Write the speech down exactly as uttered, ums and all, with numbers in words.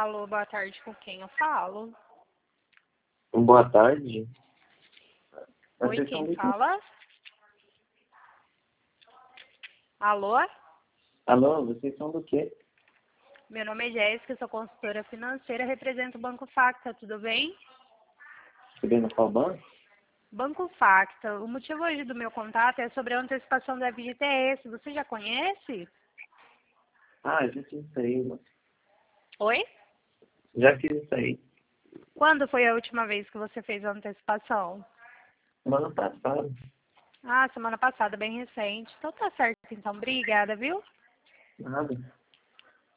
Alô, boa tarde, com quem eu falo? Boa tarde. Oi, Vocês são quem do quê? fala? Alô? Alô, vocês são do quê? Meu nome é Jéssica, sou consultora financeira, represento o Banco Facta, tudo bem? Sabendo qual banco? Banco Facta, o motivo hoje do meu contato é sobre a antecipação da F G T S, você já conhece? Ah, já fiz isso aí, mano. Oi? Já fiz isso aí. Quando foi a última vez que você fez a antecipação? Semana passada. Ah, semana passada, bem recente. Então tá certo, então, obrigada, viu? Nada.